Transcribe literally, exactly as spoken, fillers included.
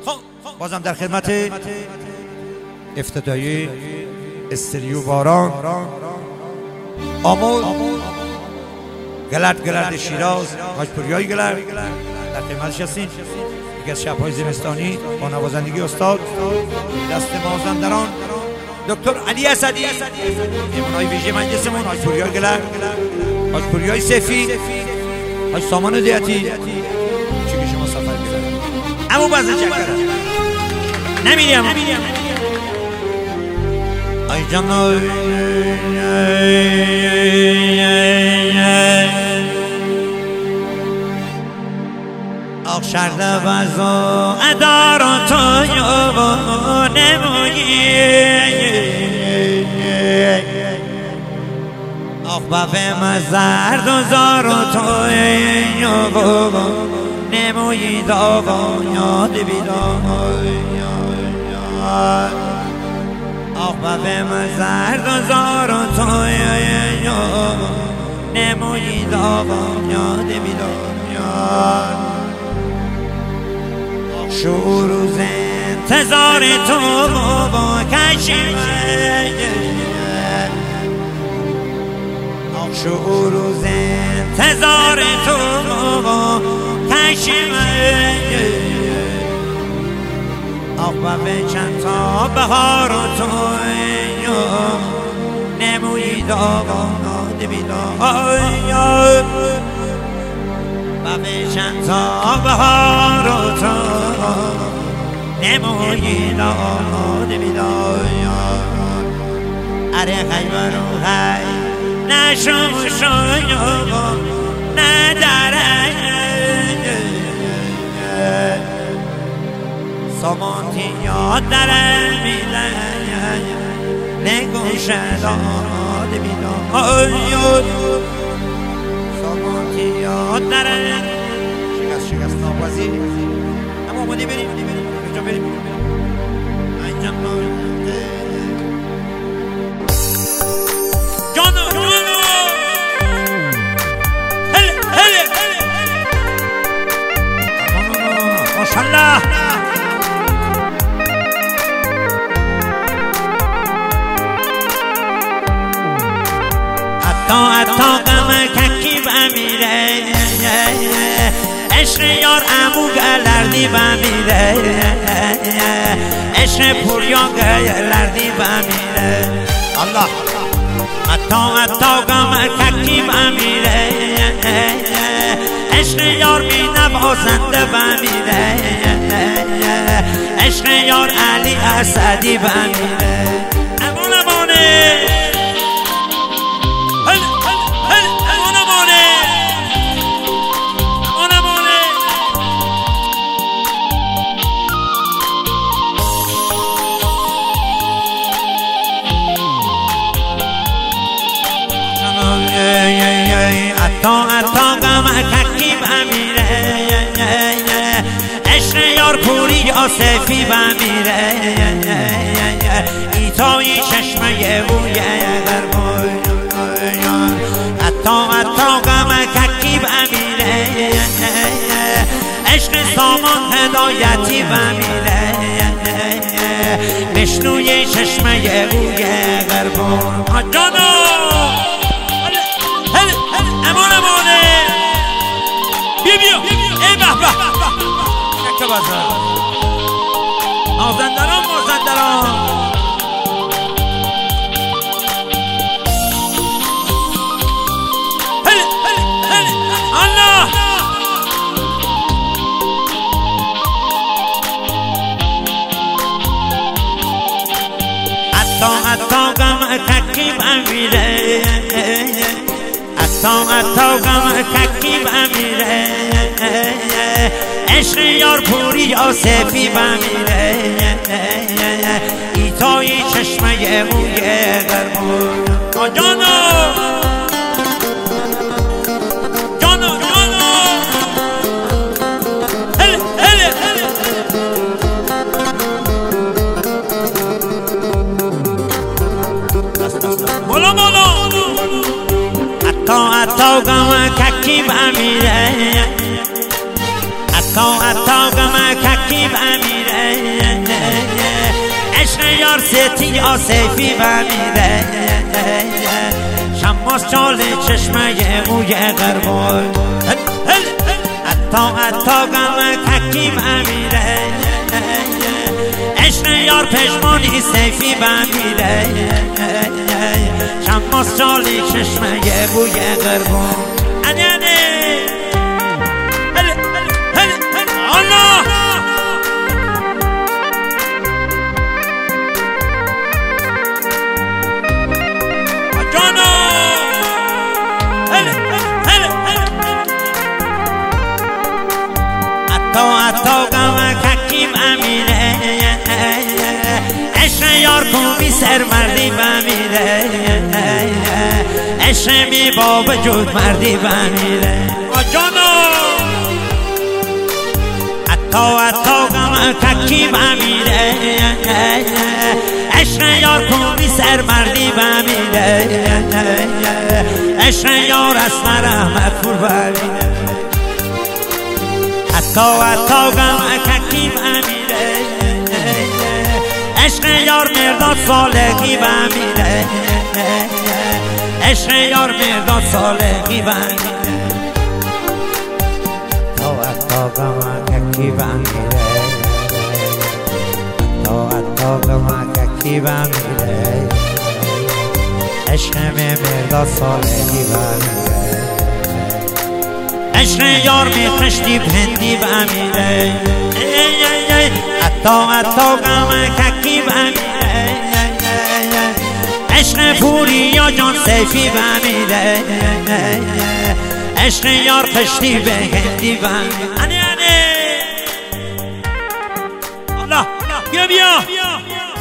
بازم در خدمت افتتاحیه استریو باران آمول گلرد گلرد شیراز حاجپوریای گلرد در خدمتش هستیم. یکی از شب‌های زمستانی با نوازندگی استاد دست مازندران دکتر علی اسدی، مهمونای ویژه مجلسمون حاجپوریای گلرد، حاجپوریای سفید، حاج سامان دیاتی چی که شما سفر کردید امو بازه چک کرد نمیریم آی جان آخ شرده بزا ادارا تو یا نمویی آخ بابه مزرد و زارو تو یا نمویی داغا یاد بیدای آخ بابه مزرد و زارو تو یا نمویی داغا یاد بیدای شو روز انتظار تو با کشیمه شو روز انتظار تو با کشیمه آقا به چند تا بهار و تو نمویی داغا ناده بیدای و به چند تا بهار و تو نمویی داغا بیدای اره خیبر و خی نشو شو نداره سامانتی یاد داره میده نگوشه داد بیدای سامانتی یاد داره شکست شکست ناپذیر اما اومدی بریم اینجا بریم اینجا بریم جانو جانو هله هله ماشاءالله حتی حتی غم ککی بمیره عشق یار امو گلردی بمیره عشق پوریا گلردی بمیره الله حتی حتی غم ککی بمیره عشق یار بی نوازنده بمیره عشق یار علی اسدی بمیره امان امانه تا تا غم ککی بمیره عشق یار پوری یا سفی بمیره ایتایی چشمه بوی غربای حتی حتی غم ککی بمیره عشق سامان هدایتی بمیره بشنوی چشمه بوی غربای جانو امان امانه بیا بیا ای به به یک بازار مازندران مازندران هله هله هله الله حتی حتی غم ککی بمیره حتی حتی غم ککی بمیره عشق یار پوری یا سفی بمیره ایتایی چشمه موی غربون جانو جانو جانو هله هله هله مولا مولا حتی حتی غم ککی بمیره حتی حتی غم ککی بمیره یار سیتی آسیفی بمیره شماس چاله چشمه اوی غربای حتی حتی گمه ککی بمیره عشق یار پشمانی سیفی بمیره شماس چاله چشمه اوی غربای انی انی الله حتی حتی گمه ککیم امینه عشق یار کومی سر مردی بمیره عشق می با وجود مردی بمیره آجانو حتی حتی گمه ککیم امینه عشق یار کومی سر مردی بمیره عشق یار اسمر احمد پور بمیره حتی حتی گمه ککیم امیره عشق یار مرداد صالحی بمیره عشق یار مرداد صالحی بمیره حتی حتی گمه ککی بمیره حتی حتی گمه ککی بمیره عشق مرداد صالحی بمیره عشق یار می خشتی بهندی بمیره حتی حتی گمه ککی بمیره عشق پوری یا جان سیفی بمیره عشق یار خشتی بهندی بمیره الله بیا بیا